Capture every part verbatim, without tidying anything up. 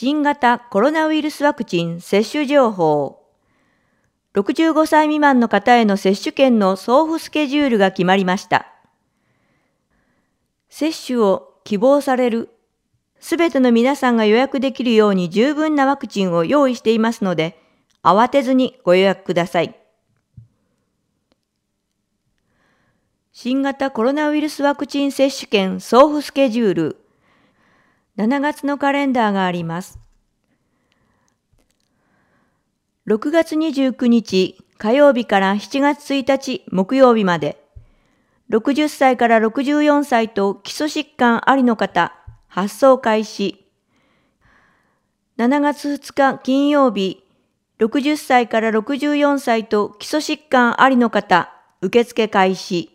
新型コロナウイルスワクチン接種情報。ろくじゅうごさい未満の方への接種券の送付スケジュールが決まりました。接種を希望されるすべての皆さんが予約できるように十分なワクチンを用意していますので、慌てずにご予約ください。新型コロナウイルスワクチン接種券送付スケジュール。しちがつのカレンダーがあります。ろくがつにじゅうくにち火曜日からしちがつついたち木曜日まで、ろくじゅっさいからろくじゅうよんさいと基礎疾患ありの方、発送開始。しちがつふつか金曜日、ろくじゅっさいからろくじゅうよんさいと基礎疾患ありの方、受付開始。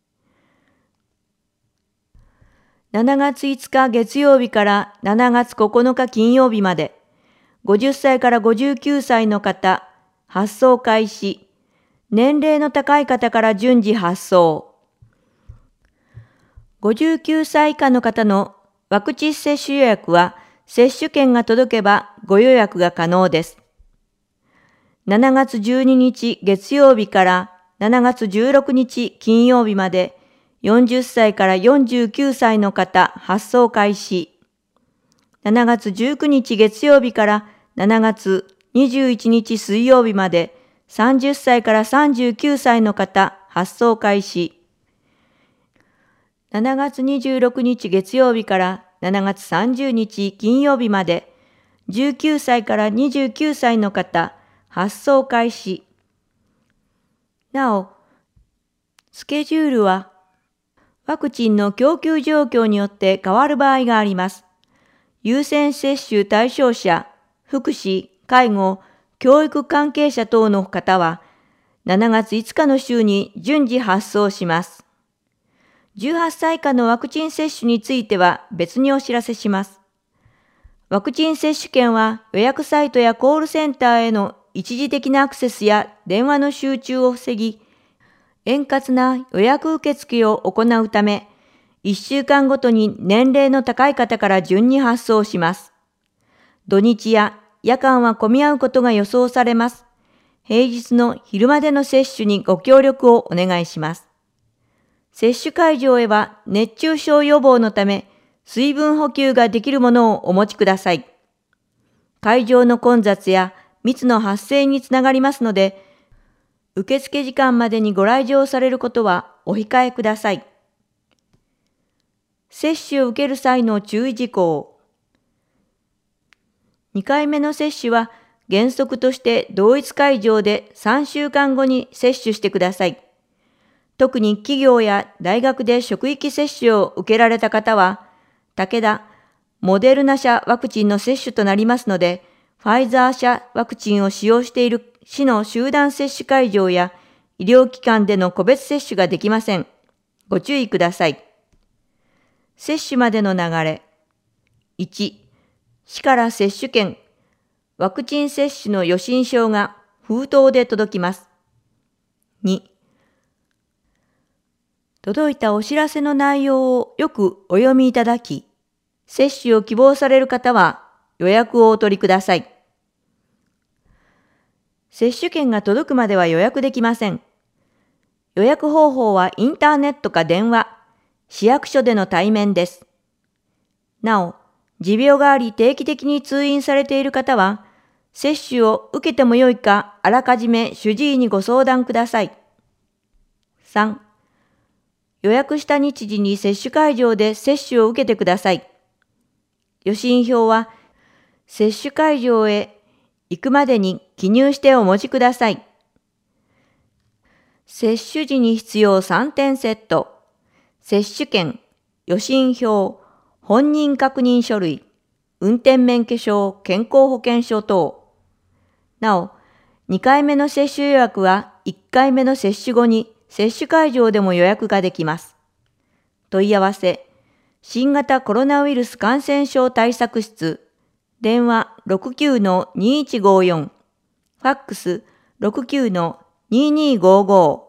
しちがついつか月曜日からしちがつここのか金曜日まで、ごじゅっさいからごじゅうきゅうさいの方、発送開始。年齢の高い方から順次発送。ごじゅうきゅうさい以下の方のワクチン接種予約は、接種券が届けばご予約が可能です。しちがつじゅうににち月曜日からしちがつじゅうろくにち金曜日まで、よんじゅっさいからよんじゅうきゅうさいの方発送開始。しちがつじゅうくにち月曜日からしちがつにじゅういちにち水曜日までさんじゅっさいからさんじゅうきゅうさいの方発送開始。しちがつにじゅうろくにち月曜日からしちがつさんじゅうにち金曜日までじゅうきゅうさいからにじゅうきゅうさいの方発送開始。なお、スケジュールはワクチンの供給状況によって変わる場合があります。優先接種対象者、福祉、介護、教育関係者等の方は、しちがついつかの週に順次発送します。じゅうはっさい以下のワクチン接種については別にお知らせします。ワクチン接種券は予約サイトやコールセンターへの一時的なアクセスや電話の集中を防ぎ、円滑な予約受付を行うため、いっしゅうかんごとに年齢の高い方から順に発送します。土日や夜間は混み合うことが予想されます。平日の昼までの接種にご協力をお願いします。接種会場へは熱中症予防のため、水分補給ができるものをお持ちください。会場の混雑や密の発生につながりますので、受付時間までにご来場されることはお控えください。接種を受ける際の注意事項。にかいめの接種は原則として同一会場でさんしゅうかんごに接種してください。特に企業や大学で職域接種を受けられた方は、武田、モデルナ社ワクチンの接種となりますので、ファイザー社ワクチンを使用している市の集団接種会場や医療機関での個別接種ができません。ご注意ください。接種までの流れ。いち、市から接種券、ワクチン接種の予診票が封筒で届きます。に、届いたお知らせの内容をよくお読みいただき、接種を希望される方は予約をお取りください。接種券が届くまでは予約できません。予約方法はインターネットか電話、市役所での対面です。なお、持病があり定期的に通院されている方は、接種を受けてもよいかあらかじめ主治医にご相談ください。さん、予約した日時に接種会場で接種を受けてください。予診票は接種会場へ行くまでに記入してお持ちください。接種時に必要さんてんセット。接種券、予診票、本人確認書類、運転免許証、健康保険証等。なお、にかいめの接種予約はいっかいめの接種後に接種会場でも予約ができます。問い合わせ、新型コロナウイルス感染症対策室、電話 ろくきゅうのにいちごよん、ファックス ろくきゅうのにーにーごーごー。